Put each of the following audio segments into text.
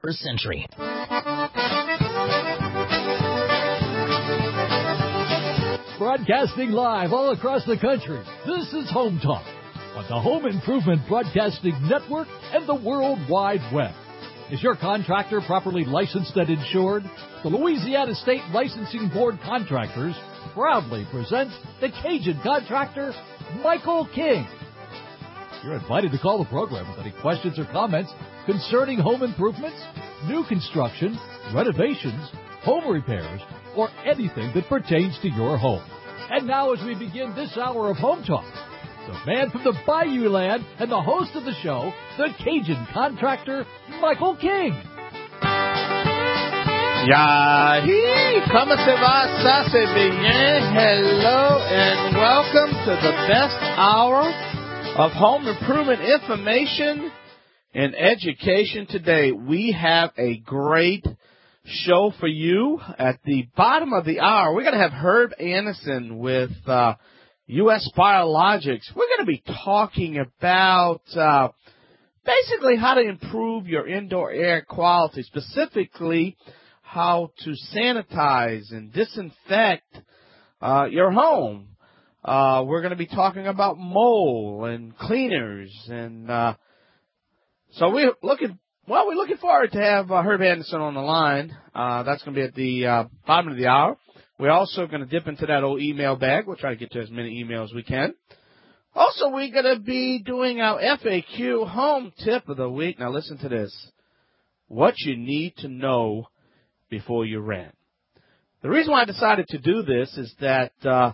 21st century. Broadcasting live all across the country, this is Home Talk on the Home Improvement Broadcasting Network and the World Wide Web. Is your contractor properly licensed and insured? The Louisiana State Licensing Board Contractors proudly presents the Cajun contractor, Michael King. You're invited to call the program with any questions or comments concerning home improvements, new construction, renovations, home repairs, or anything that pertains to your home. And now as we begin this hour of Home Talk, the man from the Bayou Land and the host of the show, the Cajun contractor, Michael King. Yahi, como se va? Ça se bien. Hello and welcome to the best hour of home improvement information and education today. We have a great show for you. At the bottom of the hour, we're going to have Herb Anderson with U.S. Biologics. We're going to be talking about basically how to improve your indoor air quality, specifically how to sanitize and disinfect your home. We're going to be talking about mold and cleaners, and so we're looking forward to have Herb Anderson on the line. That's going to be at the bottom of the hour. We're also going to dip into that old email bag. We'll try to get to as many emails as we can. Also, we're going to be doing our FAQ home tip of the week. Now, listen to this. What you need to know before you rent. The reason why I decided to do this is that, we got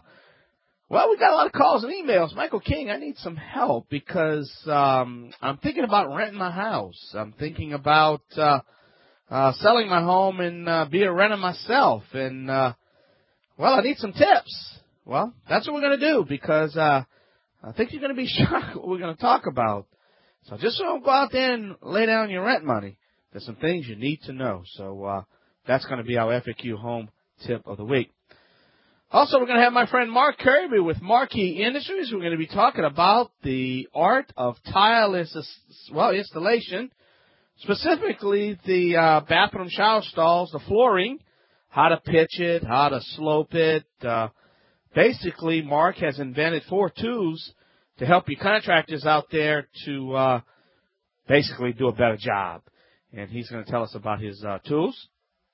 a lot of calls and emails. Michael King, I need some help because I'm thinking about renting my house. I'm thinking about selling my home and be a renter myself. And, I need some tips. Well, that's what we're going to do because I think you're going to be shocked what we're going to talk about. So just don't go out there and lay down your rent money. There's some things you need to know. So that's going to be our FAQ home tip of the week. Also, we're going to have my friend Mark Kirby with Marquee Industries. We're going to be talking about the art of tile installation, specifically the bathroom shower stalls, the flooring, how to pitch it, how to slope it. Basically, Mark has invented 4 tools to help you contractors out there to basically do a better job. And he's going to tell us about his tools.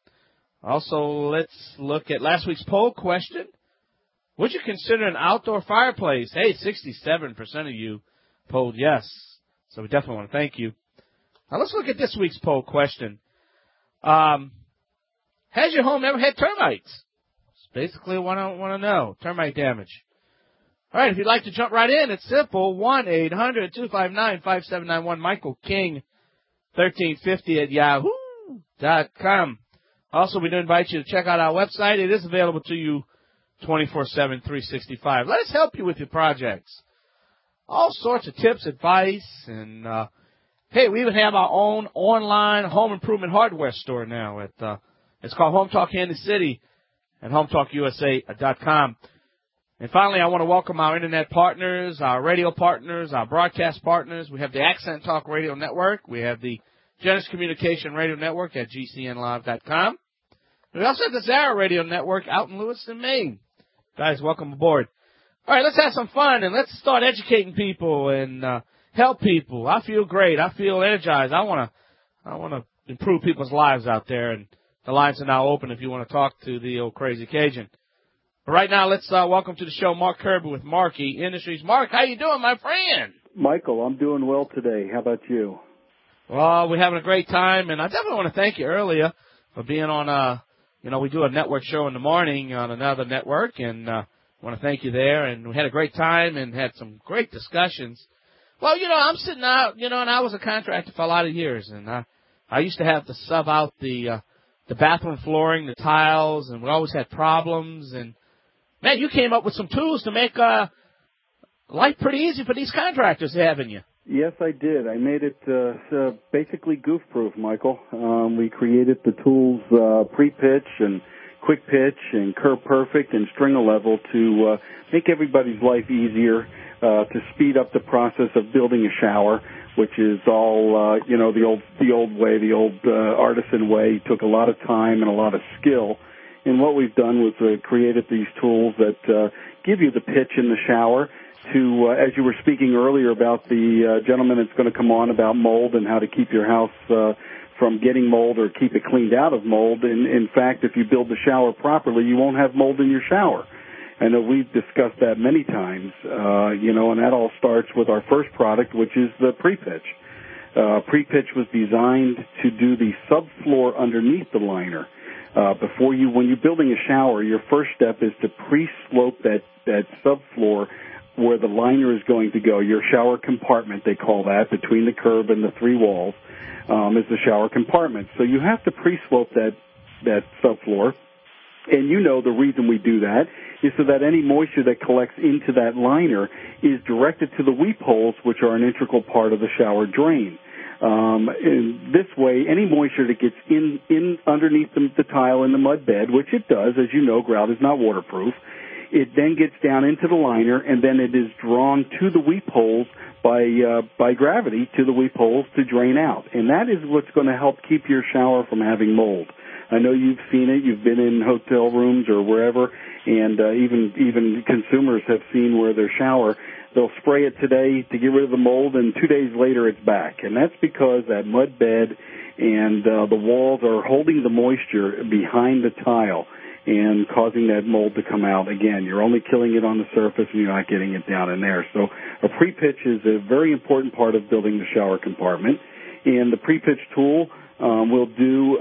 Also, let's look at last week's poll question. Would you consider an outdoor fireplace? Hey, 67% of you polled yes. So we definitely want to thank you. Now, let's look at this week's poll question. Has your home ever had termites? It's basically what I want to know. Termite damage. All right, if you'd like to jump right in, it's simple. 1-800-259-5791. Michael King, 1350 at yahoo.com. Also, we do invite you to check out our website. It is available to you 24/7, 365. Let us help you with your projects. All sorts of tips, advice, and, hey, we even have our own online home improvement hardware store now. It's called Home Talk Kansas City at HomeTalkUSA.com. And finally, I want to welcome our internet partners, our radio partners, our broadcast partners. We have the Accent Talk Radio Network. We have the Genesis Communication Radio Network at GCNlive.com. We also have the Zara Radio Network out in Lewiston, Maine. Guys, welcome aboard. All right, let's have some fun and let's start educating people and help people. I feel great. I feel energized. I want to improve people's lives out there, and the lines are now open if you want to talk to the old crazy Cajun. But right now, let's welcome to the show Mark Kirby with Marquee Industries. Mark, how you doing, my friend? Michael, I'm doing well today. How about you? Well, we're having a great time, and I definitely want to thank you earlier for being on, we do a network show in the morning on another network, and I want to thank you there. And we had a great time and had some great discussions. Well, I'm sitting out, and I was a contractor for a lot of years, and I used to have to sub out the bathroom flooring, the tiles, and we always had problems. And, man, you came up with some tools to make life pretty easy for these contractors, haven't you? Yes, I did. I made it basically goof-proof, Michael. We created the tools pre-pitch and quick pitch and curve perfect and stringer level to make everybody's life easier, to speed up the process of building a shower. which is all the old way, the old artisan way. It took a lot of time and a lot of skill. And what we've done was created these tools that give you the pitch in the shower to, as you were speaking earlier about the gentleman that's going to come on about mold and how to keep your house from getting mold or keep it cleaned out of mold. And in fact, if you build the shower properly, you won't have mold in your shower. I know we've discussed that many times, and that all starts with our first product, which is the pre-pitch. Pre-pitch was designed to do the subfloor underneath the liner. When you're building a shower, your first step is to pre-slope that subfloor where the liner is going to go. Your shower compartment, they call that, between the curb and the three walls, is the shower compartment. So you have to pre-slope that subfloor. And the reason we do that is so that any moisture that collects into that liner is directed to the weep holes, which are an integral part of the shower drain. In this way, any moisture that gets in underneath the tile in the mud bed, which it does, as you know, grout is not waterproof, it then gets down into the liner, and then it is drawn to the weep holes by gravity to the weep holes to drain out. And that is what's going to help keep your shower from having mold. I know you've seen it. You've been in hotel rooms or wherever, and even consumers have seen where their shower, they'll spray it today to get rid of the mold, and 2 days later it's back. And that's because that mud bed and the walls are holding the moisture behind the tile and causing that mold to come out. Again, you're only killing it on the surface, and you're not getting it down in there. So a pre-pitch is a very important part of building the shower compartment. And the pre-pitch tool will do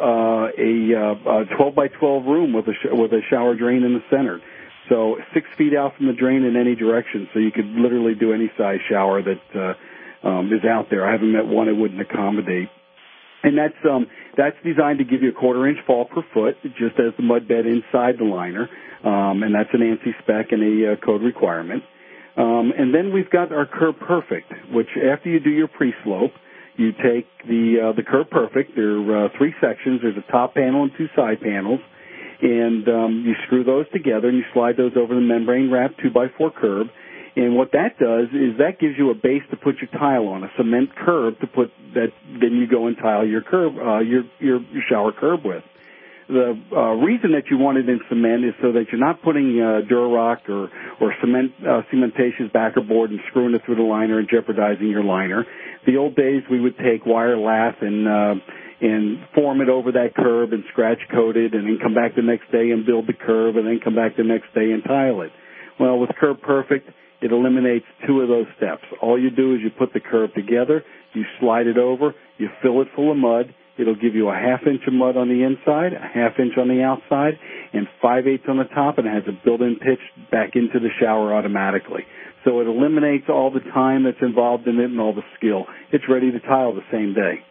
a 12 by 12 room with a shower drain in the center. So 6 feet out from the drain in any direction. So you could literally do any size shower that is out there. I haven't met one it wouldn't accommodate. And that's designed to give you a 1/4 inch fall per foot, just as the mud bed inside the liner. And that's an ANSI spec and a code requirement. And then we've got our Curb Perfect, which after you do your pre-slope, you take the Curb Perfect. There are 3 sections. There's a top panel and 2 side panels. And you screw those together, and you slide those over the membrane wrap 2x4 curb. And what that does is that gives you a base to put your tile on, a cement curb to put that. Then you go and tile your curb, your shower curb with. The reason that you want it in cement is so that you're not putting Durarock or cementatious backer board and screwing it through the liner and jeopardizing your liner. The old days we would take wire lath and form it over that curb and scratch coat it, and then come back the next day and build the curb, and then come back the next day and tile it. Well, with Curb Perfect, it eliminates 2 of those steps. All you do is you put the curb together, you slide it over, you fill it full of mud. It'll give you a 1/2 inch of mud on the inside, a 1/2 inch on the outside, and 5/8 on the top, and it has a built-in pitch back into the shower automatically. So it eliminates all the time that's involved in it and all the skill. It's ready to tile the same day.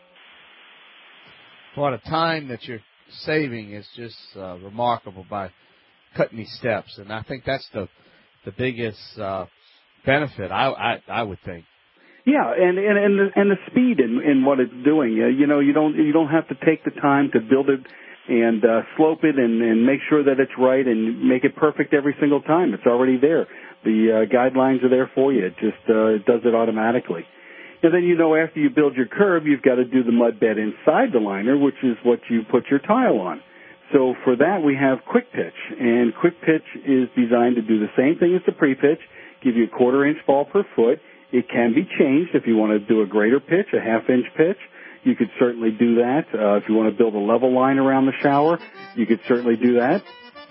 Well, the time that you're saving is just remarkable by cutting these steps, and I think that's the biggest benefit. I would think. Yeah, and the speed in what it's doing. You don't have to take the time to build it and slope it and make sure that it's right and make it perfect every single time. It's already there. The guidelines are there for you. It just it does it automatically. And then after you build your curb, you've got to do the mud bed inside the liner, which is what you put your tile on. So for that, we have Quick Pitch, and Quick Pitch is designed to do the same thing as the pre-pitch, give you a 1/4 inch fall per foot. It can be changed if you want to do a greater pitch, a 1/2 inch pitch. You could certainly do that. If you want to build a level line around the shower, you could certainly do that.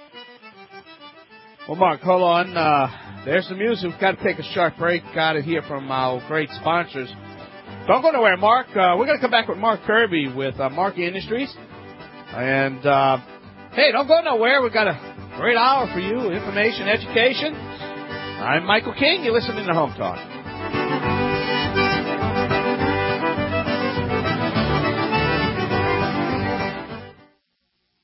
Well, Mark, hold on. There's the music. We've got to take a short break. Got to hear from our great sponsors. Don't go nowhere, Mark. We're going to come back with Mark Kirby with Markey Industries. And, hey, don't go nowhere. We've got a great hour for you, information, education. I'm Michael King. You're listening to Home Talk.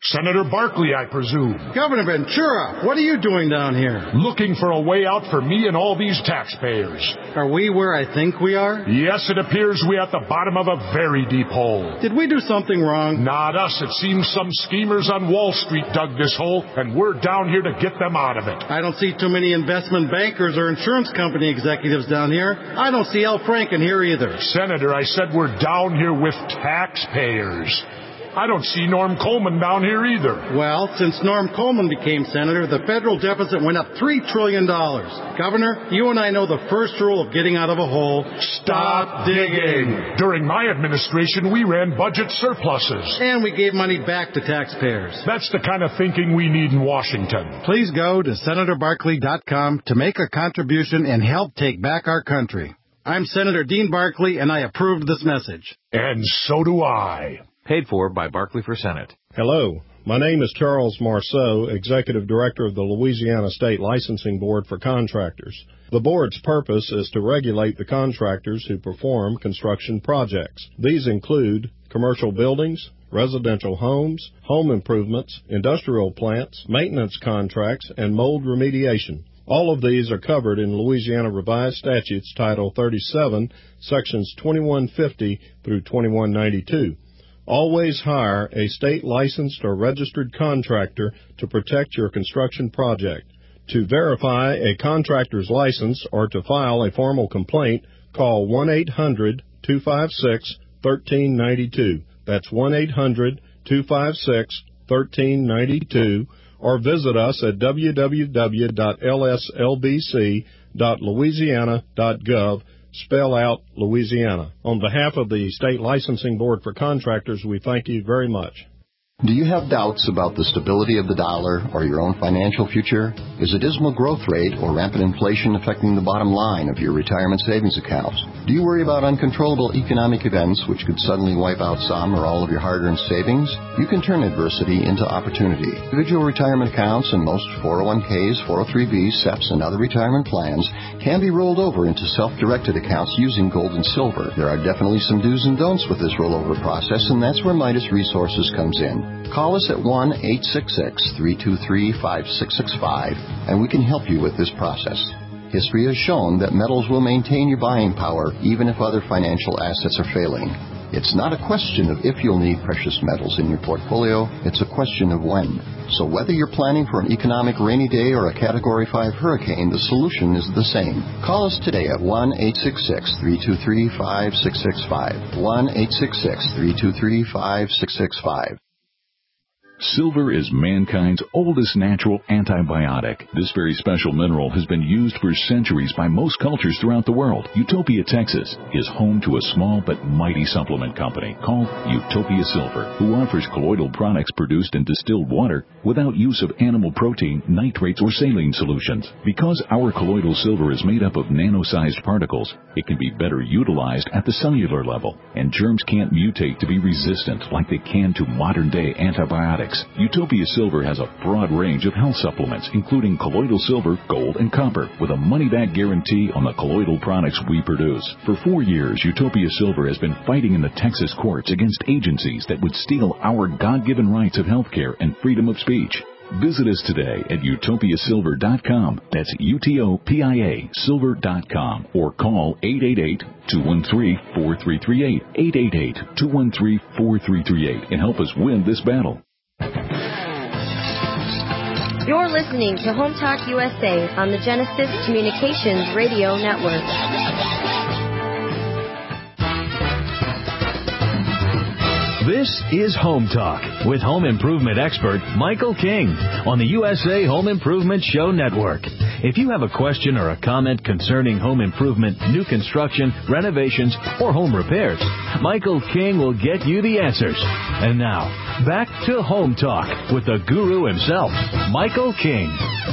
Senator Barkley, I presume. Governor Ventura, what are you doing down here? Looking for a way out for me and all these taxpayers. Are we where I think we are? Yes, it appears we're at the bottom of a very deep hole. Did we do something wrong? Not us. It seems some schemers on Wall Street dug this hole, and we're down here to get them out of it. I don't see too many investment bankers or insurance company executives down here. I don't see Al Franken here either. Senator, I said we're down here with taxpayers. I don't see Norm Coleman down here either. Well, since Norm Coleman became senator, the federal deficit went up $3 trillion. Governor, you and I know the first rule of getting out of a hole. Stop digging. During my administration, we ran budget surpluses. And we gave money back to taxpayers. That's the kind of thinking we need in Washington. Please go to SenatorBarkley.com to make a contribution and help take back our country. I'm Senator Dean Barkley, and I approved this message. And so do I. Paid for by Barkley for Senate. Hello, my name is Charles Marceau, Executive Director of the Louisiana State Licensing Board for Contractors. The board's purpose is to regulate the contractors who perform construction projects. These include commercial buildings, residential homes, home improvements, industrial plants, maintenance contracts, and mold remediation. All of these are covered in Louisiana Revised Statutes Title 37, Sections 2150 through 2192. Always hire a state-licensed or registered contractor to protect your construction project. To verify a contractor's license or to file a formal complaint, call 1-800-256-1392. That's 1-800-256-1392, or visit us at www.lslbc.louisiana.gov. Spell out Louisiana. On behalf of the State Licensing Board for Contractors, we thank you very much. Do you have doubts about the stability of the dollar or your own financial future? Is a dismal growth rate or rampant inflation affecting the bottom line of your retirement savings accounts? Do you worry about uncontrollable economic events which could suddenly wipe out some or all of your hard-earned savings? You can turn adversity into opportunity. Individual retirement accounts and most 401ks, 403bs, SEPs, and other retirement plans can be rolled over into self-directed accounts using gold and silver. There are definitely some do's and don'ts with this rollover process, and that's where Midas Resources comes in. Call us at 1-866-323-5665, and we can help you with this process. History has shown that metals will maintain your buying power even if other financial assets are failing. It's not a question of if you'll need precious metals in your portfolio, it's a question of when. So whether you're planning for an economic rainy day or a Category 5 hurricane, the solution is the same. Call us today at 1-866-323-5665. 1-866-323-5665. Silver is mankind's oldest natural antibiotic. This very special mineral has been used for centuries by most cultures throughout the world. Utopia, Texas is home to a small but mighty supplement company called Utopia Silver, who offers colloidal products produced in distilled water without use of animal protein, nitrates, or saline solutions. Because our colloidal silver is made up of nano-sized particles, it can be better utilized at the cellular level, and germs can't mutate to be resistant like they can to modern-day antibiotics. Utopia Silver has a broad range of health supplements, including colloidal silver, gold, and copper, with a money-back guarantee on the colloidal products we produce. For 4 years, Utopia Silver has been fighting in the Texas courts against agencies that would steal our God-given rights of health care and freedom of speech. Visit us today at utopiasilver.com. That's UTOPIA silver.com, or call 888-213-4338, 888-213-4338, and help us win this battle. You're listening to Home Talk USA on the Genesis Communications Radio Network. This is Home Talk with home improvement expert Michael King on the USA Home Improvement Show Network. If you have a question or a comment concerning home improvement, new construction, renovations, or home repairs, Michael King will get you the answers. And now, back to Home Talk with the guru himself, Michael King.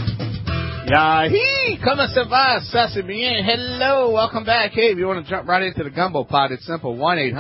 Yahi! Como se va? Sase bien. Hello. Welcome back. Hey, if you want to jump right into the gumbo pot, it's simple.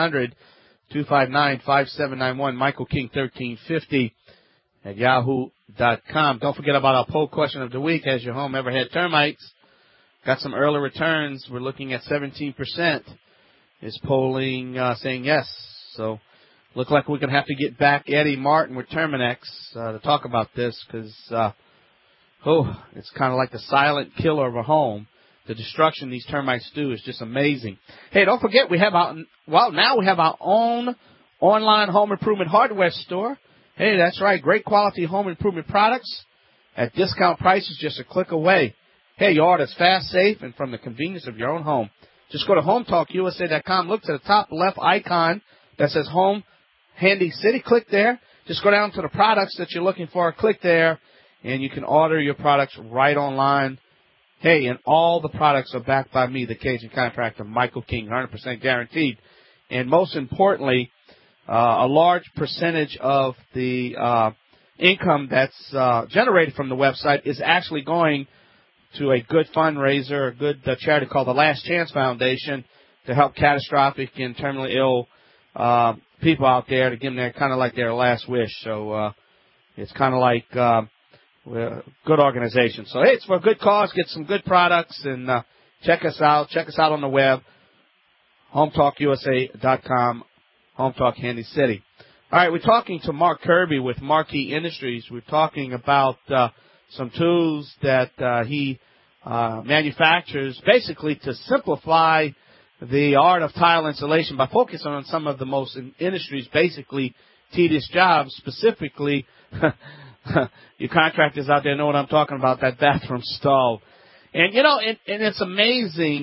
1-800-259-5791. Michael King 1350 at yahoo.com. Don't forget about our poll question of the week. Has your home ever had termites? Got some early returns. We're looking at 17% is polling saying yes. So look like we're going to have to get back Eddie Martin with Terminex to talk about this because, it's kind of like the silent killer of a home. The destruction these termites do is just amazing. Hey, don't forget, now we have our own online home improvement hardware store. Hey, that's right, great quality home improvement products at discount prices just a click away. Hey, your order's fast, safe, and from the convenience of your own home. Just go to HomeTalkUSA.com. Look to the top left icon that says Home Handy City. Click there. Just go down to the products that you're looking for. Click there, and you can order your products right online. Hey, and all the products are backed by me, the Cajun contractor, Michael King, 100% guaranteed. And most importantly, a large percentage of the income that's generated from the website is actually going to a good fundraiser, a good charity called the Last Chance Foundation to help catastrophic and terminally ill people out there to give them their kind of like their last wish. So it's kind of like a good organization. So, hey, it's for a good cause. Get some good products and check us out. Check us out on the web, HomeTalkUSA.com, HomeTalk Handy City. All right, we're talking to Mark Kirby with Marquee Industries. We're talking about some tools that he manufactures basically to simplify the art of tile insulation by focusing on some of the most in industry's basically tedious jobs, specifically you contractors out there know what I'm talking about, that bathroom stall. And, you know, and it's amazing,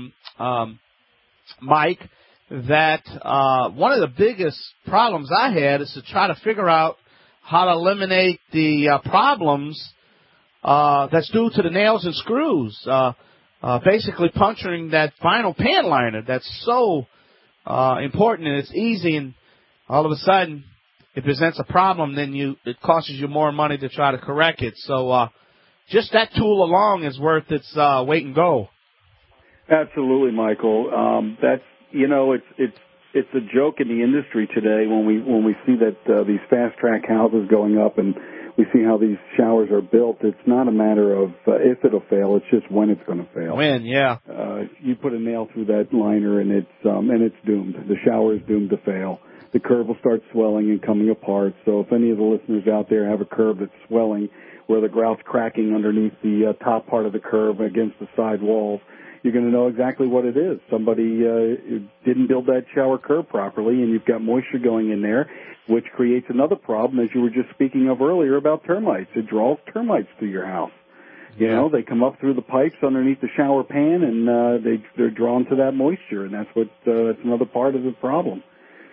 Mike, that one of the biggest problems I had is to try to figure out how to eliminate the problems that's due to the nails and screws, basically puncturing that vinyl pan liner that's so important, and it's easy, and all of a sudden it presents a problem, then it costs you more money to try to correct it. So just that tool alone is worth its weight and go. Absolutely, Michael. That's, you know, it's a joke in the industry today when we see that these fast track houses going up and we see how these showers are built. It's not a matter of if it'll fail; it's just when it's going to fail. When, yeah. You put a nail through that liner and it's doomed. The shower is doomed to fail. The curb will start swelling and coming apart. So if any of the listeners out there have a curb that's swelling, where the grout's cracking underneath the top part of the curb against the side walls, you're going to know exactly what it is. Somebody didn't build that shower curb properly, and you've got moisture going in there, which creates another problem, as you were just speaking of earlier about termites. It draws termites to your house. You know, they come up through the pipes underneath the shower pan, and they're drawn to that moisture, and that's another part of the problem.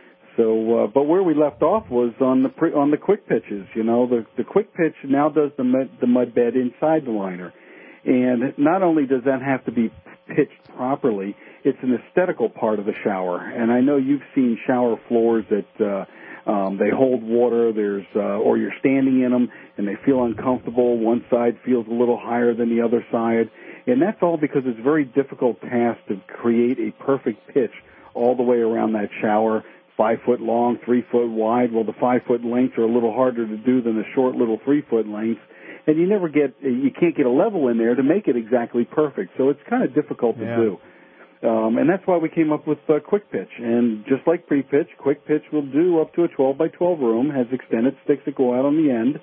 So, but where we left off was on the quick pitches. You know, the quick pitch now does the mud bed inside the liner, and not only does that have to be pitched properly, it's an aesthetical part of the shower. And I know you've seen shower floors that they hold water. Or you're standing in them and they feel uncomfortable. One side feels a little higher than the other side, and that's all because it's a very difficult task to create a perfect pitch all the way around that shower. 5 foot long, 3 foot wide. Well, the 5 foot lengths are a little harder to do than the short little 3 foot lengths. And you can't get a level in there to make it exactly perfect. So it's kind of difficult to do. And that's why we came up with quick pitch. And just like pre-pitch, quick pitch will do up to a 12 by 12 room, has extended sticks that go out on the end,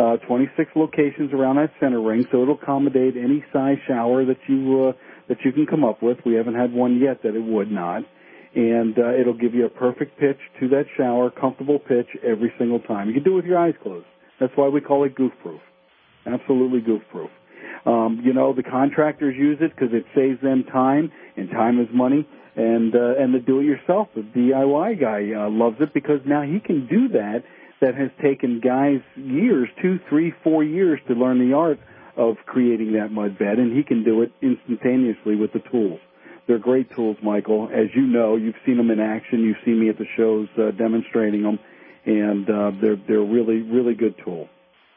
26 locations around that center ring, so it'll accommodate any size shower that you can come up with. We haven't had one yet that it would not. And it'll give you a perfect pitch to that shower, comfortable pitch every single time. You can do it with your eyes closed. That's why we call it goof-proof. Absolutely goof-proof. You know, the contractors use it because it saves them time, and time is money. And the do-it-yourself, the DIY guy loves it because now he can do that has taken guys years, 2, 3, 4 years to learn the art of creating that mud bed, and he can do it instantaneously with the tools. They're great tools, Michael. As you know, you've seen them in action. You've seen me at the shows demonstrating them, and they're really, really good tools.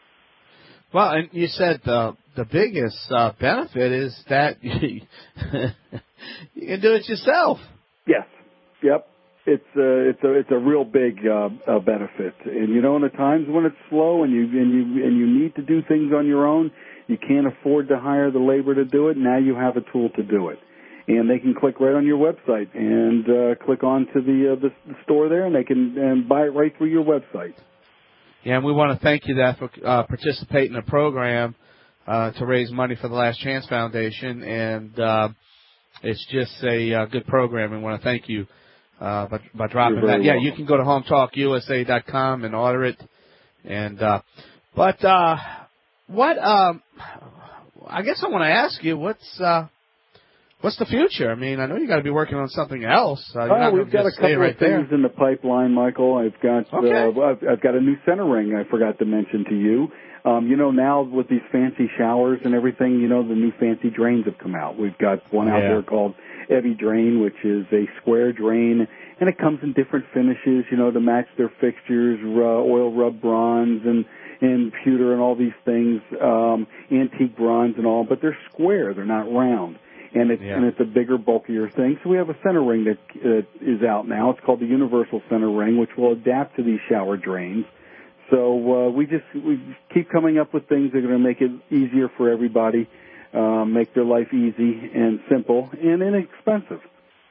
Well, and you said the biggest benefit is that you can do it yourself. Yes. Yep. It's a real big benefit. And you know, in the times when it's slow and you need to do things on your own, you can't afford to hire the labor to do it. Now you have a tool to do it. and they can click right on your website and click on to the store there, and they can buy it right through your website. Yeah, and we want to thank you for participating in the program to raise money for the Last Chance Foundation, and it's just a good program. We want to thank you by dropping that. Welcome. Yeah, you can go to HometalkUSA.com and order it. And what I guess I want to ask you, what's the future? I mean, I know you got to be working on something else. We've got a couple of things in the pipeline, Michael. I've got I've got a new center ring I forgot to mention to you. Now with these fancy showers and everything, the new fancy drains have come out. We've got one out there called Evi Drain, which is a square drain, and it comes in different finishes, to match their fixtures, oil rub bronze and pewter and all these things, antique bronze and all, but they're square, they're not round. And it's a bigger, bulkier thing. So we have a center ring that is out now. It's called the Universal Center Ring, which will adapt to these shower drains. So we keep coming up with things that are going to make it easier for everybody, make their life easy and simple and inexpensive.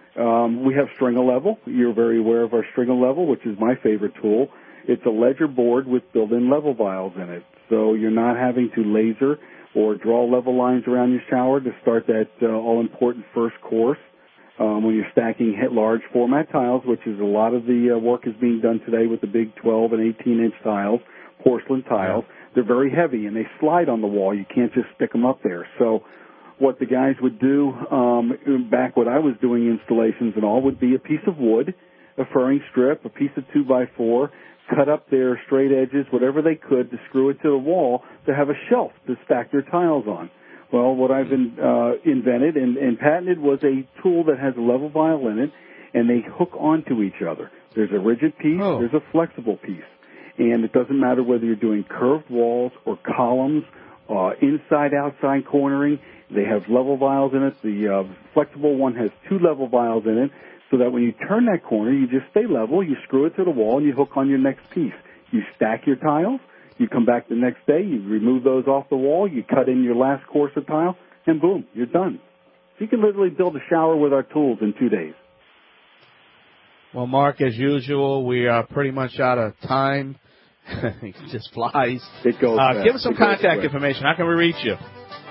We have String-A-Level. You're very aware of our String-A-Level, which is my favorite tool. It's a ledger board with built-in level vials in it. So you're not having to laser or draw level lines around your shower to start that all-important first course when you're stacking large format tiles, which is a lot of the work is being done today with the big 12 and 18-inch tiles, porcelain tiles. They're very heavy, and they slide on the wall. You can't just stick them up there. So what the guys would do back when I was doing installations and all would be a piece of wood, a furring strip, a piece of 2x4, cut up their straight edges, whatever they could, to screw it to the wall to have a shelf to stack their tiles on. Well, what I've invented and patented was a tool that has a level vial in it, and they hook onto each other. There's a rigid piece, there's a flexible piece. And it doesn't matter whether you're doing curved walls or columns, inside, outside cornering. They have level vials in it. The flexible one has 2 level vials in it, so that when you turn that corner, you just stay level, you screw it to the wall, and you hook on your next piece. You stack your tiles, you come back the next day, you remove those off the wall, you cut in your last course of tile, and boom, you're done. So you can literally build a shower with our tools in 2 days. Well, Mark, as usual, we are pretty much out of time. It just flies. It goes fast. Give us some contact information. How can we reach you?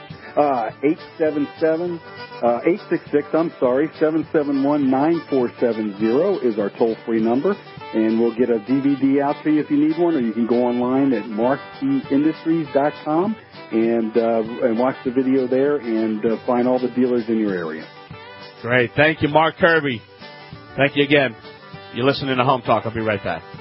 771-9470 is our toll-free number, and we'll get a DVD out to you if you need one, or you can go online at markindustries.com and watch the video there and find all the dealers in your area. Great. Thank you, Mark Kirby. Thank you again. You're listening to Home Talk. I'll be right back.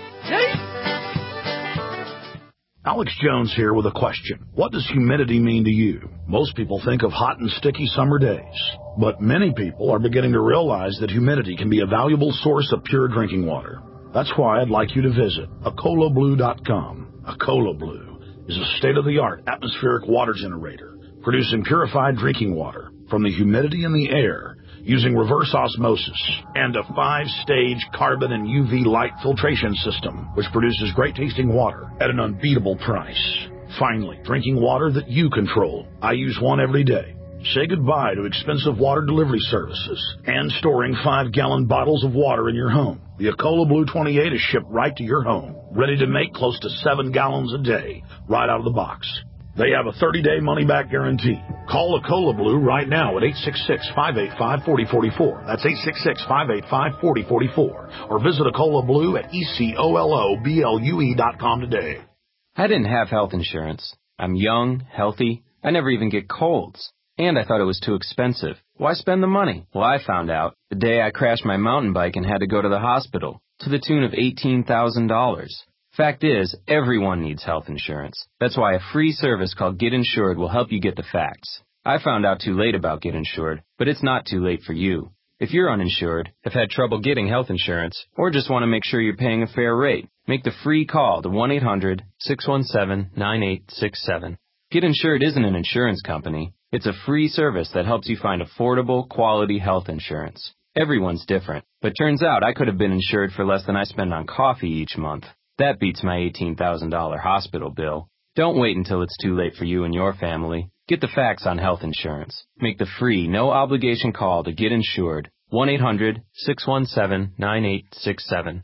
Alex Jones here with a question. What does humidity mean to you? Most people think of hot and sticky summer days, but many people are beginning to realize that humidity can be a valuable source of pure drinking water. That's why I'd like you to visit AcolaBlue.com. Acola Blue is a state-of-the-art atmospheric water generator producing purified drinking water from the humidity in the air using reverse osmosis and a 5-stage carbon and UV light filtration system, which produces great-tasting water at an unbeatable price. Finally, drinking water that you control. I use one every day. Say goodbye to expensive water delivery services and storing 5-gallon bottles of water in your home. The Acola Blue 28 is shipped right to your home, ready to make close to 7 gallons a day, right out of the box. They have a 30-day money-back guarantee. Call Acola Blue right now at 866-585-4044. That's 866-585-4044. Or visit Acola Blue at ECOLOBLUE.com today. I didn't have health insurance. I'm young, healthy. I never even get colds. And I thought it was too expensive. Why spend the money? Well, I found out the day I crashed my mountain bike and had to go to the hospital, to the tune of $18,000. Fact is, everyone needs health insurance. That's why a free service called Get Insured will help you get the facts. I found out too late about Get Insured, but it's not too late for you. If you're uninsured, have had trouble getting health insurance, or just want to make sure you're paying a fair rate, make the free call to 1-800-617-9867. Get Insured isn't an insurance company. It's a free service that helps you find affordable, quality health insurance. Everyone's different, but turns out I could have been insured for less than I spend on coffee each month. That beats my $18,000 hospital bill. Don't wait until it's too late for you and your family. Get the facts on health insurance. Make the free, no-obligation call to get insured. 1-800-617-9867.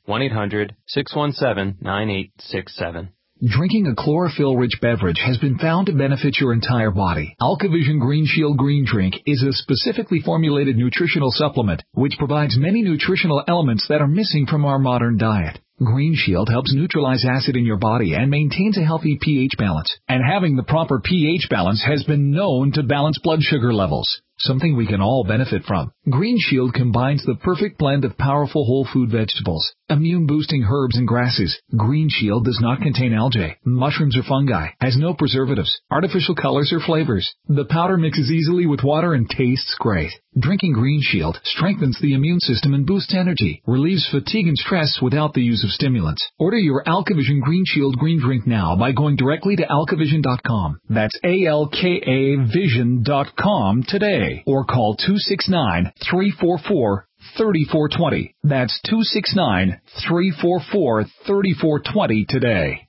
1-800-617-9867. Drinking a chlorophyll-rich beverage has been found to benefit your entire body. AlkaVision Green Shield Green Drink is a specifically formulated nutritional supplement which provides many nutritional elements that are missing from our modern diet. Green Shield helps neutralize acid in your body and maintains a healthy pH balance. And having the proper pH balance has been known to balance blood sugar levels, something we can all benefit from. Green Shield combines the perfect blend of powerful whole food vegetables, immune-boosting herbs and grasses. Green Shield does not contain algae, mushrooms or fungi, has no preservatives, artificial colors or flavors. The powder mixes easily with water and tastes great. Drinking Green Shield strengthens the immune system and boosts energy, relieves fatigue and stress without the use of stimulants. Order your AlkaVision Green Shield Green Drink now by going directly to alkavision.com. That's ALKAvision.com today. Or call 269-344-3420. That's 269-344-3420 today.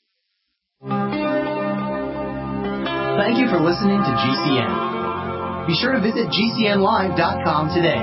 Thank you for listening to GCN. Be sure to visit GCNlive.com today.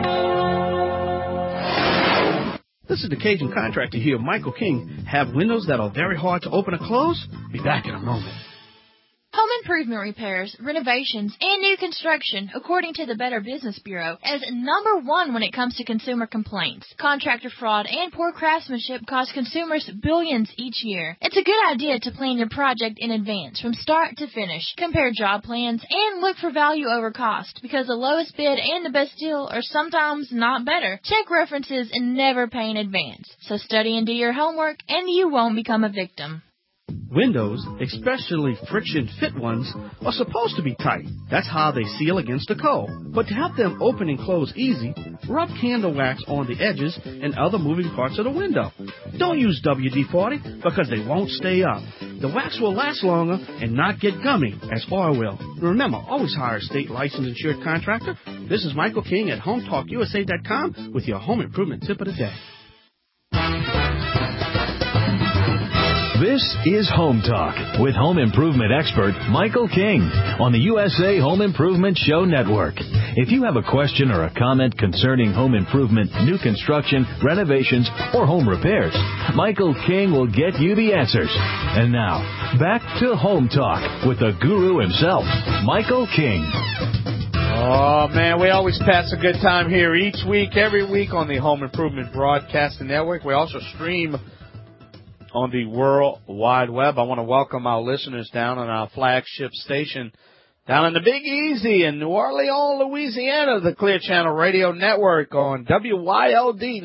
This is the Cajun Contractor here, Michael King. Have windows that are very hard to open or close? Be back in a moment. Home improvement repairs, renovations, and new construction, according to the Better Business Bureau, is number one when it comes to consumer complaints. Contractor fraud and poor craftsmanship cost consumers billions each year. It's a good idea to plan your project in advance, from start to finish. Compare job plans and look for value over cost, because the lowest bid and the best deal are sometimes not better. Check references and never pay in advance. So study and do your homework, and you won't become a victim. Windows, especially friction-fit ones, are supposed to be tight. That's how they seal against the cold. But to help them open and close easy, rub candle wax on the edges and other moving parts of the window. Don't use WD-40 because they won't stay up. The wax will last longer and not get gummy as oil will. Remember, always hire a state licensed insured contractor. This is Michael King at HomeTalkUSA.com with your home improvement tip of the day. This is Home Talk with home improvement expert Michael King on the USA Home Improvement Show Network. If you have a question or a comment concerning home improvement, new construction, renovations, or home repairs, Michael King will get you the answers. And now, back to Home Talk with the guru himself, Michael King. Oh, man, we always pass a good time here each week, every week on the Home Improvement Broadcasting Network. We also stream on the World Wide Web. I want to welcome our listeners down on our flagship station down in the Big Easy in New Orleans, Louisiana, the Clear Channel Radio Network on WYLD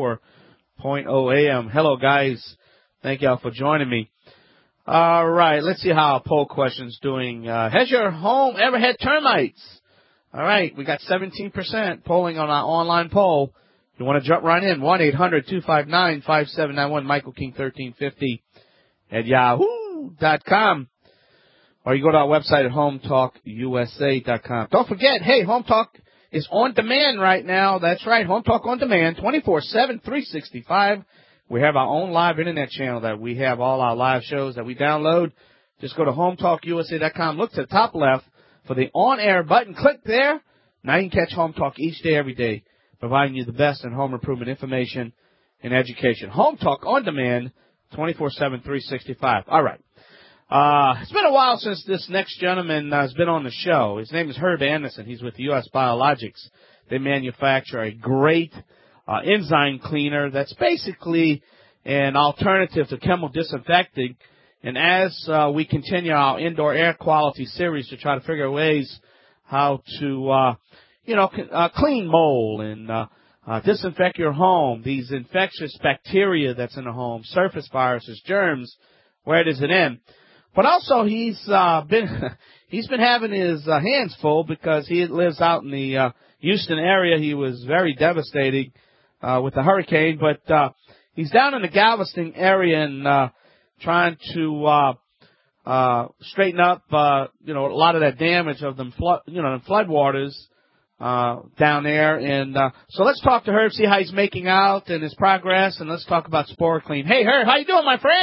94.0 AM. Hello, guys. Thank y'all for joining me. All right, let's see how our poll question's doing. Has your home ever had termites? All right, we got 17% polling on our online poll. You want to jump right in, 1-800-259-5791, Michael King 1350 at yahoo.com. Or you go to our website at HomeTalkUSA.com. Don't forget, hey, Home Talk is on demand right now. That's right, Home Talk on demand, 24/7, 365. We have our own live internet channel that we have all our live shows that we download. Just go to HomeTalkUSA.com. Look to the top left for the on-air button. Click there. Now you can catch Home Talk each day, every day, providing you the best in home improvement information and education. Home Talk on demand, 24/7, 365. All right. It's been a while since this next gentleman has been on the show. His name is Herb Anderson. He's with U.S. Biologics. They manufacture a great enzyme cleaner that's basically an alternative to chemical disinfecting. And as we continue our indoor air quality series to try to figure ways how to clean mold and disinfect your home, these infectious bacteria that's in the home, surface viruses, germs, where does it end? But also he's been having his hands full because he lives out in the Houston area. He was very devastating with the hurricane, but he's down in the Galveston area and trying to straighten up a lot of that damage of them floodwaters down there. And so let's talk to Herb, see how he's making out and his progress, and let's talk about Spore Clean. Hey, Herb, how you doing, my friend?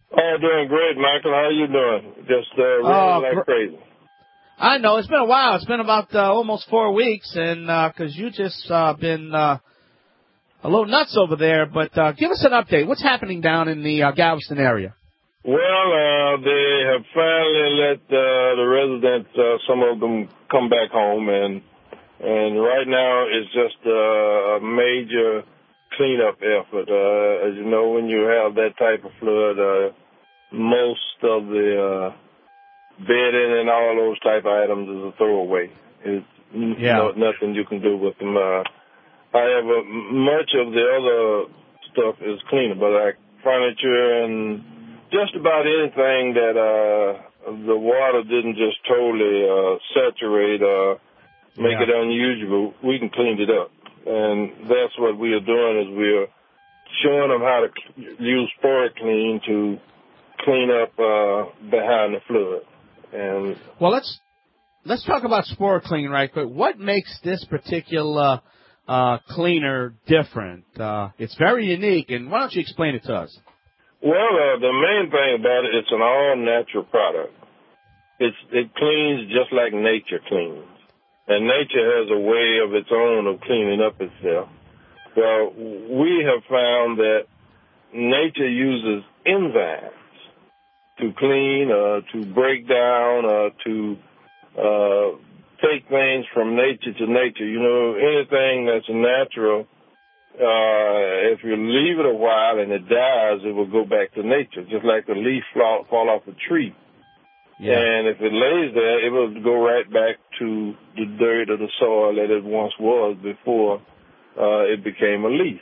Oh, doing great, Michael. How you doing? Just running like crazy. I know. It's been a while. It's been about almost 4 weeks, and because you just been a little nuts over there. But give us an update. What's happening down in the Galveston area? Well, they have finally let the residents, some of them, come back home, and right now it's just a major cleanup effort. As you know, when you have that type of flood, most of the bedding and all those type of items is a throwaway. It's nothing you can do with them. However, much of the other stuff is cleanable, like furniture and just about anything that the water didn't just totally saturate or make it unusable. We can clean it up. And that's what we are doing, is we are showing them how to use Sport Clean to clean up behind the flood. And well, let's talk about Sport Clean right quick. What makes this particular cleaner different? It's very unique, and why don't you explain it to us? Well, the main thing about it, it's an all-natural product. It cleans just like nature cleans. And nature has a way of its own of cleaning up itself. Well, we have found that nature uses enzymes to clean, to break down, to take things from nature to nature. You know, anything that's natural, if you leave it a while and it dies, it will go back to nature, just like a leaf fall off a tree. Yeah. And if it lays there, it will go right back to the dirt or the soil that it once was before it became a leaf.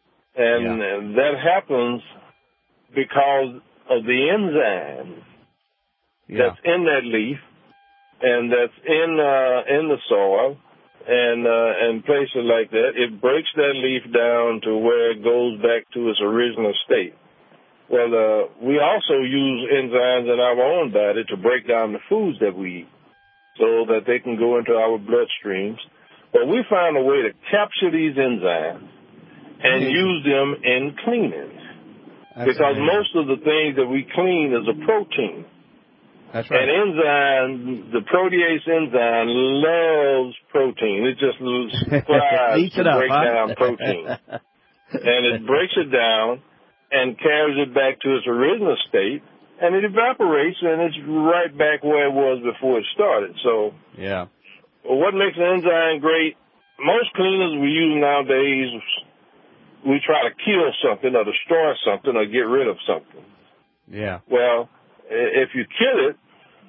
And that happens because of the enzymes that's in that leaf and that's in the soil and places like that. It breaks that leaf down to where it goes back to its original state. Well, we also use enzymes in our own body to break down the foods that we eat so that they can go into our bloodstreams. But we found a way to capture these enzymes and use them in cleaning. Because most of the things that we clean is a protein. That's right. And enzyme, the protease enzyme loves protein. It just flies to break down protein. And it breaks it down and carries it back to its original state, and it evaporates, and it's right back where it was before it started. So, what makes an enzyme great? Most cleaners we use nowadays, we try to kill something or destroy something or get rid of something. Yeah. Well, if you kill it,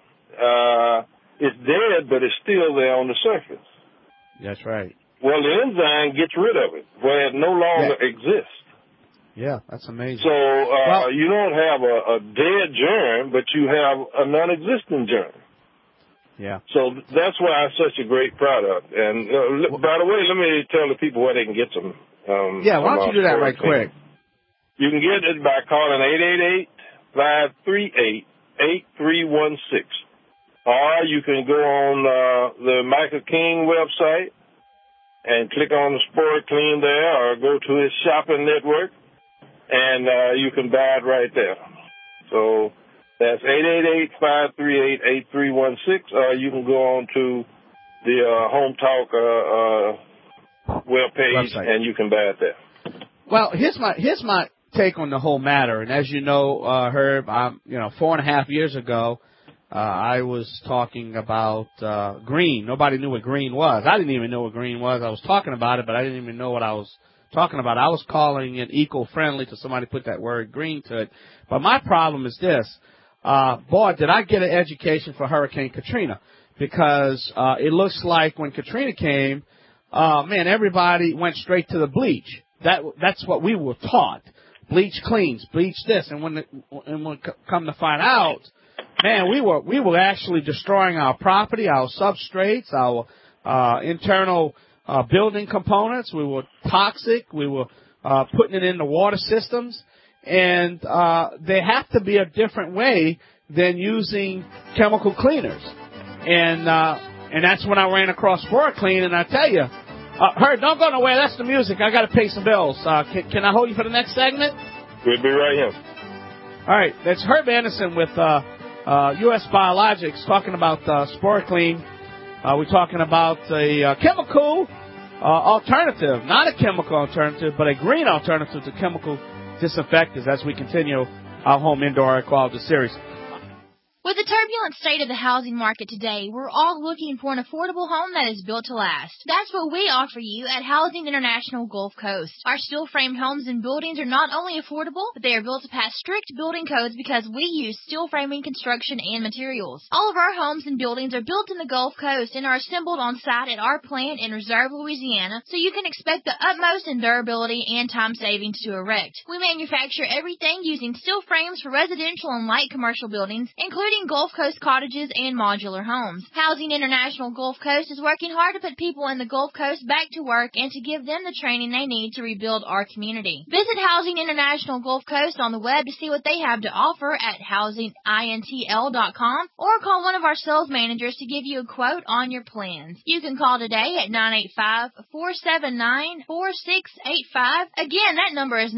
it's dead, but it's still there on the surface. That's right. Well, the enzyme gets rid of it, where it no longer exists. Yeah, that's amazing. So you don't have a dead germ, but you have a non-existent germ. Yeah. So that's why it's such a great product. And by the way, let me tell the people where they can get some. Why don't you do that right quick? You can get it by calling 888-538-8316. Or you can go on the Michael King website and click on the Sport Clean there, or go to his shopping network, and you can buy it right there. So that's 888-538-8316, or you can go on to the Home Talk webpage, and you can buy it there. Well, here's my take on the whole matter. And as you know, Herb, 4.5 years ago, I was talking about green. Nobody knew what green was. I didn't even know what green was. I was talking about it, but I didn't even know what I was talking about. I was calling it eco-friendly till somebody put that word green to it. But my problem is this. Boy, did I get an education for Hurricane Katrina, because it looks like when Katrina came, everybody went straight to the bleach. That's what we were taught. Bleach cleans, bleach this. And when come to find out, man, we were actually destroying our property, our substrates, our internal building components. We were toxic. We were putting it in the water systems. And there have to be a different way than using chemical cleaners. And that's when I ran across Sport Clean, and I tell you, Herb, don't go nowhere. That's the music. I got to pay some bills. Can I hold you for the next segment? We'll be right here. All right, that's Herb Anderson with U.S. Biologics talking about SporeClean. We're talking about a chemical alternative, not a chemical alternative, but a green alternative to chemical disinfectants as we continue our home indoor air quality series. With the turbulent state of the housing market today, we're all looking for an affordable home that is built to last. That's what we offer you at Housing International Gulf Coast. Our steel-framed homes and buildings are not only affordable, but they are built to pass strict building codes because we use steel framing construction and materials. All of our homes and buildings are built in the Gulf Coast and are assembled on site at our plant in Reserve, Louisiana, so you can expect the utmost in durability and time savings to erect. We manufacture everything using steel frames for residential and light commercial buildings, including Gulf Coast cottages and modular homes. Housing International Gulf Coast is working hard to put people in the Gulf Coast back to work and to give them the training they need to rebuild our community. Visit Housing International Gulf Coast on the web to see what they have to offer at housingintl.com or call one of our sales managers to give you a quote on your plans. You can call today at 985-479-4685. Again, that number is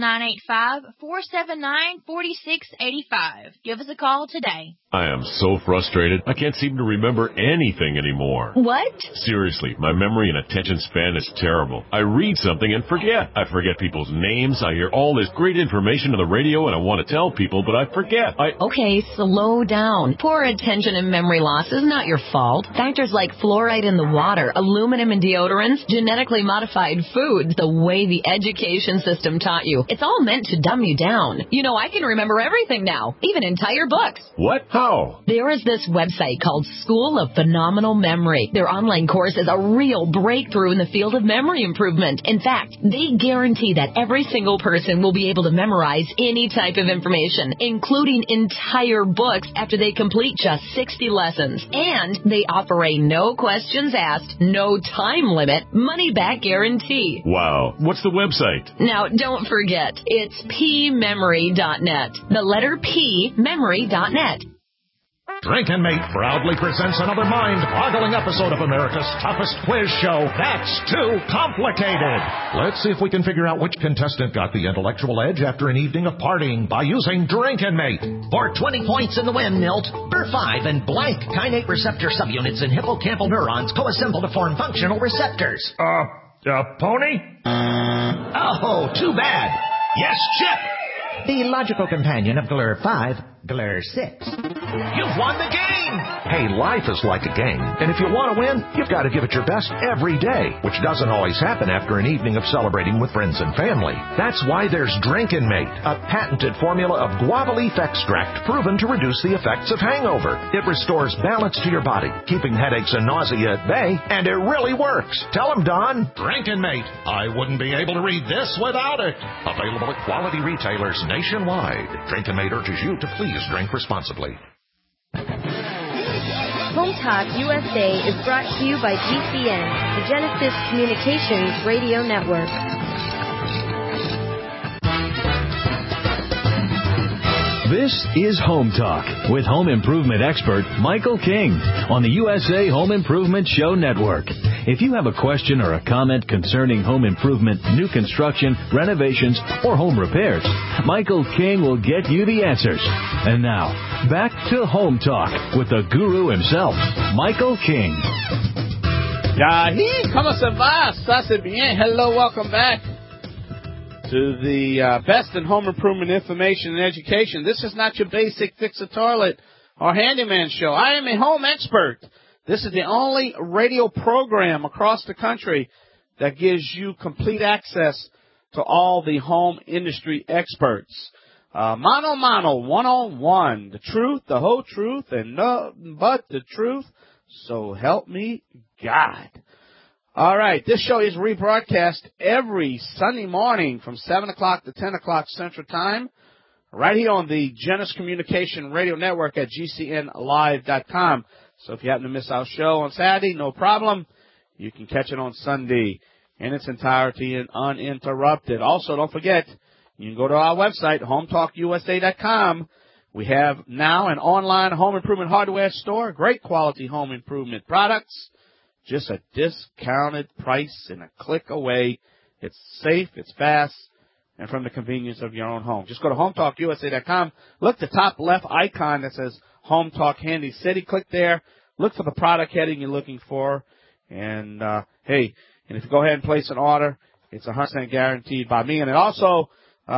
985-479-4685. Give us a call today. I am so frustrated. I can't seem to remember anything anymore. What? Seriously, my memory and attention span is terrible. I read something and forget. I forget people's names. I hear all this great information on the radio and I want to tell people, but I forget. Okay, slow down. Poor attention and memory loss is not your fault. Factors like fluoride in the water, aluminum in deodorants, genetically modified foods, the way the education system taught you. It's all meant to dumb you down. You know, I can remember everything now, even entire books. What? How? There is this website called School of Phenomenal Memory. Their online course is a real breakthrough in the field of memory improvement. In fact, they guarantee that every single person will be able to memorize any type of information, including entire books after they complete just 60 lessons. And they offer a no questions asked, no time limit, money-back guarantee. Wow. What's the website? Now, don't forget, it's pmemory.net. The letter P, memory.net. Drink and Mate proudly presents another mind-boggling episode of America's toughest quiz show, That's Too Complicated. Let's see if we can figure out which contestant got the intellectual edge after an evening of partying by using Drink and Mate. For 20 points in the win, Milt, BUR5 and blank kainate receptor subunits in hippocampal neurons co-assemble to form functional receptors. Pony? Oh, too bad. Yes, Chip. The logical companion of GLUR5, GLUR6. You've won the game! Hey, life is like a game, and if you want to win, you've got to give it your best every day, which doesn't always happen after an evening of celebrating with friends and family. That's why there's Drinkin' Mate, a patented formula of guava leaf extract proven to reduce the effects of hangover. It restores balance to your body, keeping headaches and nausea at bay, and it really works. Tell them, Don. Drinkin' Mate. I wouldn't be able to read this without it. Available at quality retailers nationwide. Drinkin' Mate urges you to please drink responsibly. Home Talk USA is brought to you by GCN, the Genesis Communications Radio Network. This is Home Talk with home improvement expert Michael King on the USA Home Improvement Show Network. If you have a question or a comment concerning home improvement, new construction, renovations, or home repairs, Michael King will get you the answers. And now, back to Home Talk with the guru himself, Michael King. ¿Cómo se va? ¿Estás bien? Hello, welcome back to the best in home improvement information and education. This is not your basic fix-a-toilet or handyman show. I am a home expert. This is the only radio program across the country that gives you complete access to all the home industry experts. Mano a mano, one-on-one. The truth, the whole truth, and nothing but the truth. So help me God. All right, this show is rebroadcast every Sunday morning from 7 o'clock to 10 o'clock Central Time, right here on the Genesis Communication Radio Network at GCNlive.com. So if you happen to miss our show on Saturday, no problem. You can catch it on Sunday in its entirety and uninterrupted. Also, don't forget, you can go to our website, HomeTalkUSA.com. We have now an online home improvement hardware store, great quality home improvement products. Just a discounted price and a click away. It's safe, it's fast, and from the convenience of your own home. Just go to HomeTalkUSA.com. Look at the top left icon that says Home Talk Handy City. Click there. Look for the product heading you're looking for. And, hey, and if you go ahead and place an order, it's 100% guaranteed by me. And it also,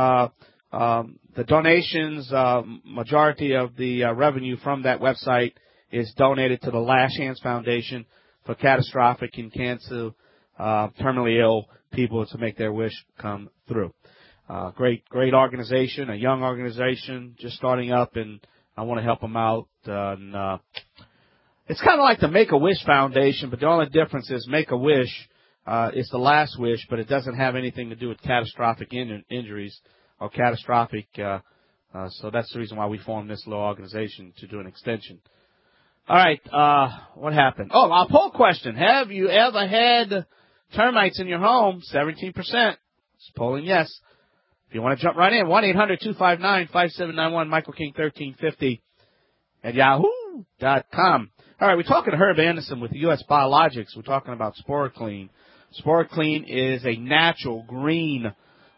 the donations, majority of the revenue from that website is donated to the Lash Hands Foundation for catastrophic and cancer, terminally ill people to make their wish come through. Great organization, a young organization just starting up, and I want to help them out. And it's kind of like the Make-A-Wish Foundation, but the only difference is Make-A-Wish is the last wish, but it doesn't have anything to do with catastrophic injuries or catastrophic. So that's the reason why we formed this little organization, to do an extension. All right, what happened? Oh, our poll question. Have you ever had termites in your home? 17%. It's polling yes. If you want to jump right in, 1-800-259-5791, Michael King 1350 at yahoo.com. All right, we're talking to Herb Anderson with U.S. Biologics. We're talking about SporaClean. SporaClean is a natural green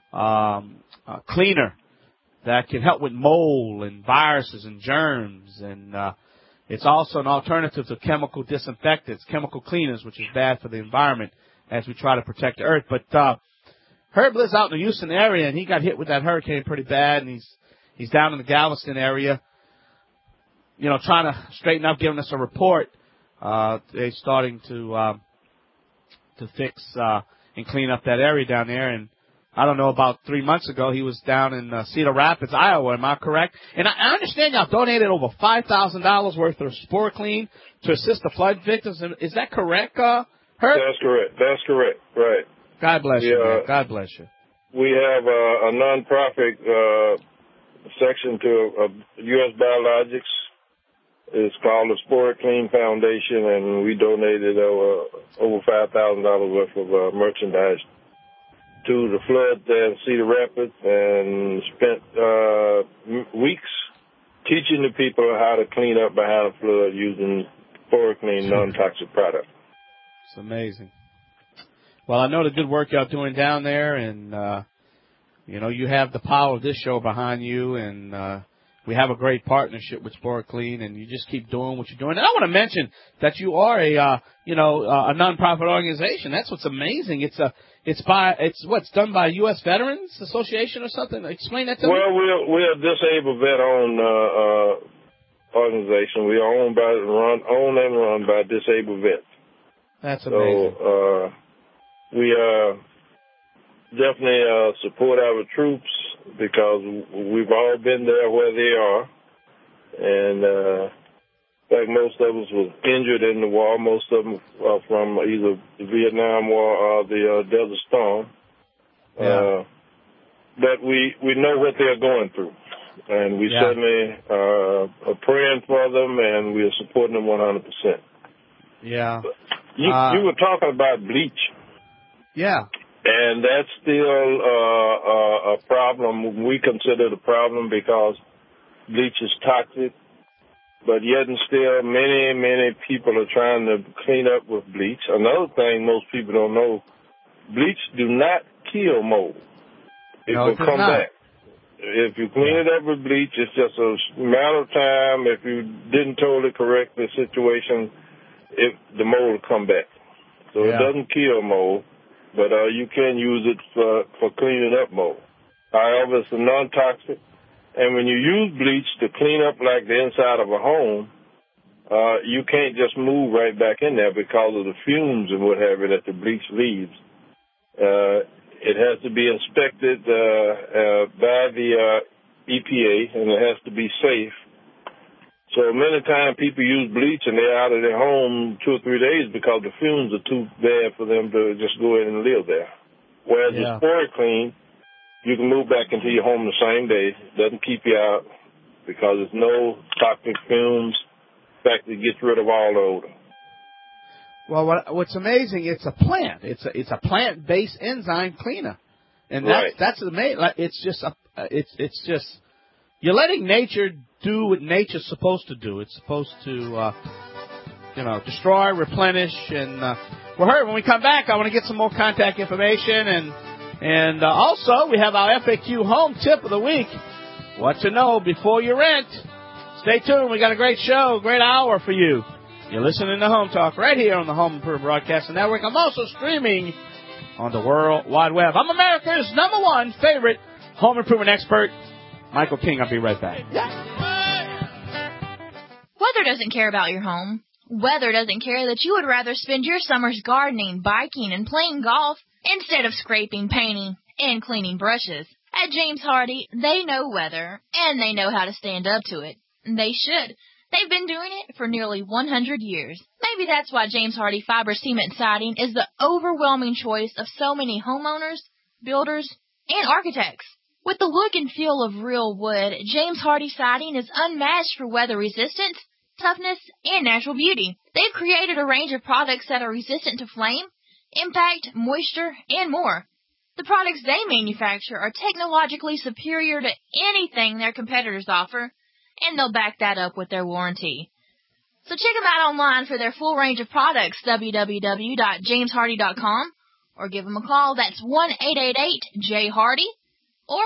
cleaner that can help with mold and viruses and germs, and it's also an alternative to chemical disinfectants, chemical cleaners, which is bad for the environment as we try to protect the earth. But Herb lives out in the Houston area, and he got hit with that hurricane pretty bad, and he's down in the Galveston area, you know, trying to straighten up, giving us a report. They're starting to fix and clean up that area down there. And I don't know, about 3 months ago, he was down in Cedar Rapids, Iowa. Am I correct? And I understand y'all donated over $5,000 worth of SporaClean to assist the flood victims. Is that correct, Herb? That's correct. That's correct. Right. God bless you, man. God bless you. We have a non-profit section to U.S. Biologics. It's called the SporaClean Foundation, and we donated over $5,000 worth of merchandise to the flood in Cedar Rapids, and spent weeks teaching the people how to clean up behind a flood using SporaClean non-toxic product. It's amazing. Well, I know the good work y'all doing down there, and you know, you have the power of this show behind you, and we have a great partnership with SporaClean, and you just keep doing what you're doing. And I want to mention that you are a nonprofit organization. That's what's amazing. It's done by U.S. Veterans Association or something. Explain that to me. Well, we're a disabled vet-owned organization. We are owned and run by disabled vets. That's amazing. So we definitely support our troops, because we've all been there where they are. And like most of us was injured in the war. Most of them are from either the Vietnam War or the Desert Storm. Yeah. But we know what they're going through. And we certainly are praying for them, and we are supporting them 100%. Yeah. You were talking about bleach. Yeah. And that's still a problem. We consider it a problem because bleach is toxic. But yet and still, many people are trying to clean up with bleach. Another thing most people don't know, bleach do not kill mold. It will come back. If you clean it up with bleach, it's just a matter of time. If you didn't totally correct the situation, the mold will come back. So it doesn't kill mold. But you can use it for cleaning up mold. However, it's a non-toxic. And when you use bleach to clean up like the inside of a home, you can't just move right back in there because of the fumes and what have you that the bleach leaves. It has to be inspected by the EPA, and it has to be safe. So many times people use bleach and they're out of their home 2 or 3 days because the fumes are too bad for them to just go in and live there. Whereas with SporaClean, you can move back into your home the same day. It doesn't keep you out because there's no toxic fumes. In fact, it gets rid of all the odor. Well, what's amazing, it's a plant. It's a plant-based enzyme cleaner, and that's amazing. It's just you're letting nature do what nature's supposed to do. It's supposed to, destroy, replenish, and well, Herb, when we come back, I want to get some more contact information, and And also, we have our FAQ home tip of the week. What to know before you rent. Stay tuned. We got a great show, great hour for you. You're listening to Home Talk right here on the Home Improvement Broadcasting Network. I'm also streaming on the World Wide Web. I'm America's #1 favorite home improvement expert, Michael King. I'll be right back. Weather doesn't care about your home. Weather doesn't care that you would rather spend your summers gardening, biking, and playing golf instead of scraping, painting, and cleaning brushes. At James Hardie, they know weather, and they know how to stand up to it. They should. They've been doing it for nearly 100 years. Maybe that's why James Hardie Fiber Cement Siding is the overwhelming choice of so many homeowners, builders, and architects. With the look and feel of real wood, James Hardie Siding is unmatched for weather resistance, toughness, and natural beauty. They've created a range of products that are resistant to flame, impact, moisture, and more. The products they manufacture are technologically superior to anything their competitors offer, and they'll back that up with their warranty. So check them out online for their full range of products, www.jameshardie.com, or give them a call. That's 1-888-J-HARDIE or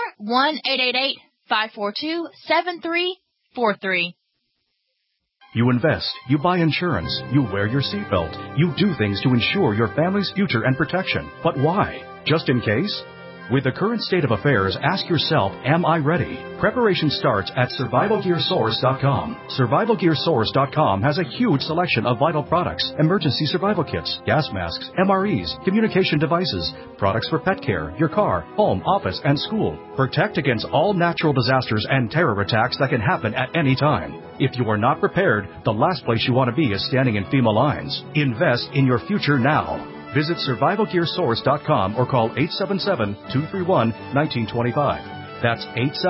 1-888-542-7343. You invest, you buy insurance, you wear your seatbelt, you do things to ensure your family's future and protection. But why? Just in case? With the current state of affairs, ask yourself, am I ready? Preparation starts at SurvivalGearSource.com. SurvivalGearSource.com has a huge selection of vital products, emergency survival kits, gas masks, MREs, communication devices, products for pet care, your car, home, office, and school. Protect against all natural disasters and terror attacks that can happen at any time. If you are not prepared, the last place you want to be is standing in FEMA lines. Invest in your future now. Visit SurvivalGearSource.com or call 877-231-1925. That's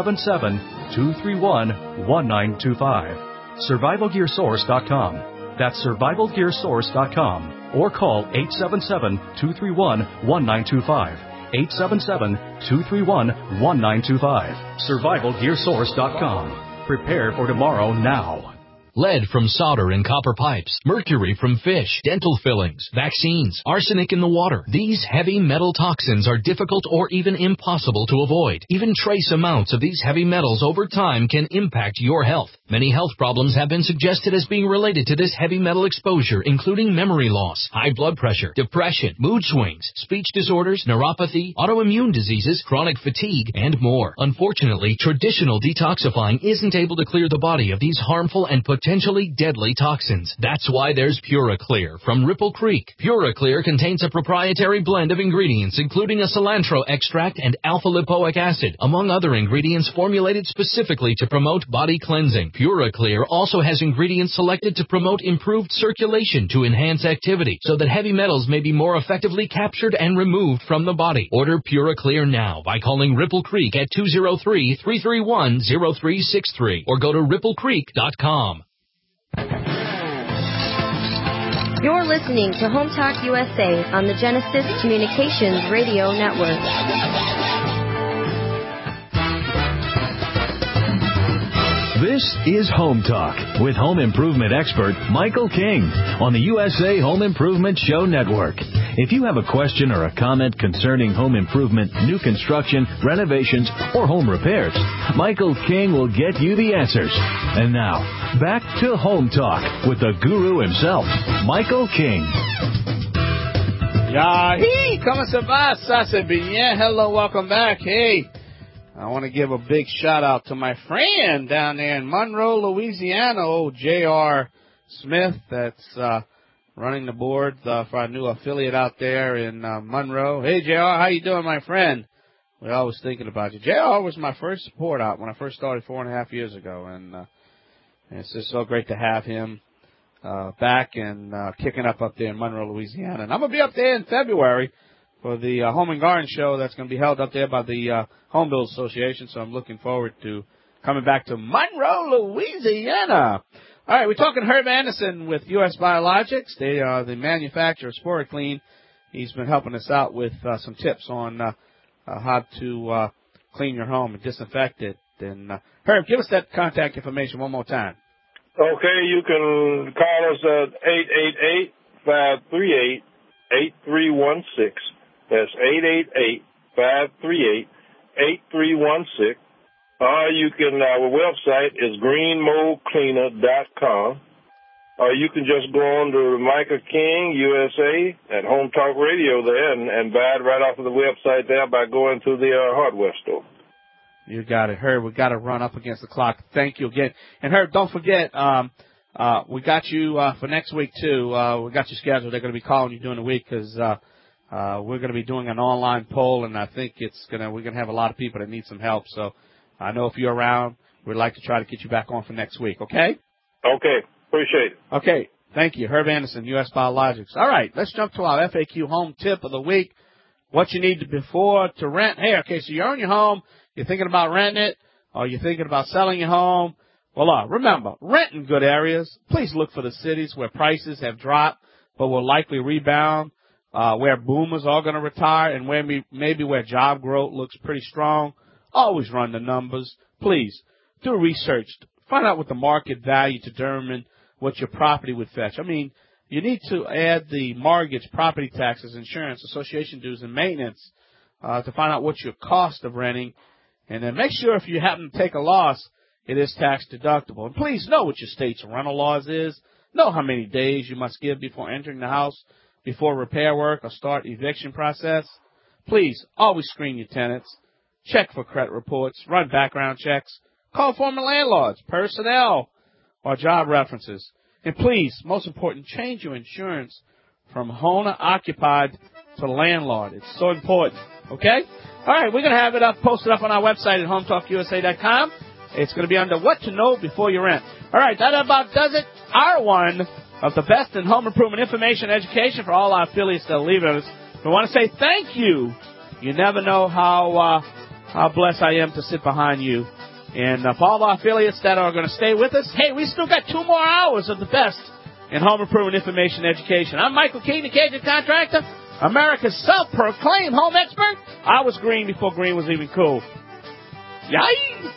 877-231-1925. SurvivalGearSource.com. That's SurvivalGearSource.com or call 877-231-1925. 877-231-1925. SurvivalGearSource.com. Prepare for tomorrow now. Lead from solder and copper pipes, mercury from fish, dental fillings, vaccines, arsenic in the water. These heavy metal toxins are difficult or even impossible to avoid. Even trace amounts of these heavy metals over time can impact your health. Many health problems have been suggested as being related to this heavy metal exposure, including memory loss, high blood pressure, depression, mood swings, speech disorders, neuropathy, autoimmune diseases, chronic fatigue, and more. Unfortunately, traditional detoxifying isn't able to clear the body of these harmful and potentially deadly toxins. That's why there's PuraClear from Ripple Creek. PuraClear contains a proprietary blend of ingredients, including a cilantro extract and alpha-lipoic acid, among other ingredients formulated specifically to promote body cleansing. PuraClear also has ingredients selected to promote improved circulation to enhance activity, so that heavy metals may be more effectively captured and removed from the body. Order PuraClear now by calling Ripple Creek at 203-331-0363 or go to ripplecreek.com. You're listening to Home Talk USA on the Genesis Communications Radio Network. This is Home Talk with home improvement expert Michael King on the USA Home Improvement Show Network. If you have a question or a comment concerning home improvement, new construction, renovations, or home repairs, Michael King will get you the answers. And now, back to Home Talk with the guru himself, Michael King. Yahi, ¿cómo se va? Sase bien. Hello, welcome back. Hey, I want to give a big shout out to my friend down there in Monroe, Louisiana, old J.R. Smith, that's running the board for our new affiliate out there in Monroe. Hey, J.R., how you doing, my friend? We're always thinking about you. J.R. was my first support out when I first started 4.5 years ago, and it's just so great to have him back and kicking up there in Monroe, Louisiana. And I'm going to be up there in February for the Home and Garden Show that's going to be held up there by the Home Builders Association, so I'm looking forward to coming back to Monroe, Louisiana. All right, we're talking Herb Anderson with U.S. Biologics. They are the manufacturer of SporaClean. He's been helping us out with some tips on how to clean your home and disinfect it. And Herb, give us that contact information one more time. Okay, you can call us at 888-538-8316. That's 538-8316. Or you can, our website is greenmoldcleaner.com. Or you can just go on to Michael King, USA, at Home Talk Radio there and buy it right off of the website there by going to the hardware store. You got it, Herb. We got to run up against the clock. Thank you again. And Herb, don't forget, we got you for next week too. We got you scheduled. They're going to be calling you during the week because we're going to be doing an online poll, and I think we're going to have a lot of people that need some help. So I know if you're around, we'd like to try to get you back on for next week. Okay? Okay. Appreciate it. Okay. Thank you. Herb Anderson, U.S. Biologics. All right. Let's jump to our FAQ home tip of the week. What you need before to rent. Hey, okay, so you own your home. You're thinking about renting it, or you're thinking about selling your home. Well, remember, rent in good areas. Please look for the cities where prices have dropped but will likely rebound, where boomers are going to retire, and where maybe where job growth looks pretty strong. Always run the numbers. Please do research. Find out what the market value to determine what your property would fetch. I mean, you need to add the mortgage, property taxes, insurance, association dues, and maintenance to find out what's your cost of renting. And then make sure if you happen to take a loss, it is tax deductible. And please know what your state's rental laws is. Know how many days you must give before entering the house, before repair work or start eviction process. Please always screen your tenants. Check for credit reports. Run background checks. Call former landlords, personnel, or job references. And please, most important, change your insurance from owner-occupied to landlord. It's so important, okay? All right, we're going to have it posted up on our website at HomeTalkUSA.com. It's going to be under What to Know Before You Rent. All right, that about does it. Our one of the best in home improvement information and education for all our affiliates that are leaving us. We want to say thank you. You never know how blessed I am to sit behind you. And for all our affiliates that are going to stay with us, hey, we still got 2 more hours of the best in home improvement information and education. I'm Michael King, the Cajun Contractor, America's self-proclaimed home expert. I was green before green was even cool. Yay!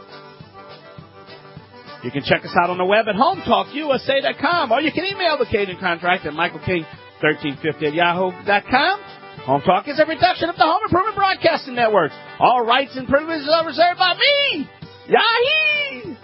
You can check us out on the web at HomeTalkUSA.com, or you can email the Cajun Contractor at MichaelKing1350@yahoo.com. Home Talk is a production of the Home Improvement Broadcasting Network. All rights and privileges are reserved by me. Yahoo!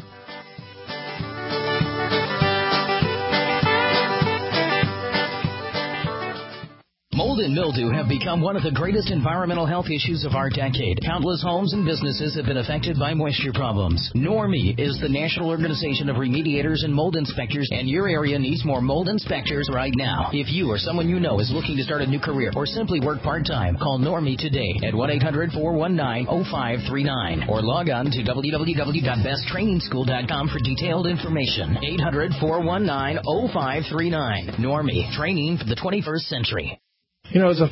Mold and mildew have become one of the greatest environmental health issues of our decade. Countless homes and businesses have been affected by moisture problems. NORMI is the National Organization of Remediators and Mold Inspectors, and your area needs more mold inspectors right now. If you or someone you know is looking to start a new career or simply work part-time, call NORMI today at 1-800-419-0539 or log on to www.besttrainingschool.com for detailed information. 800-419-0539. NORMI, training for the 21st century. You know, it's a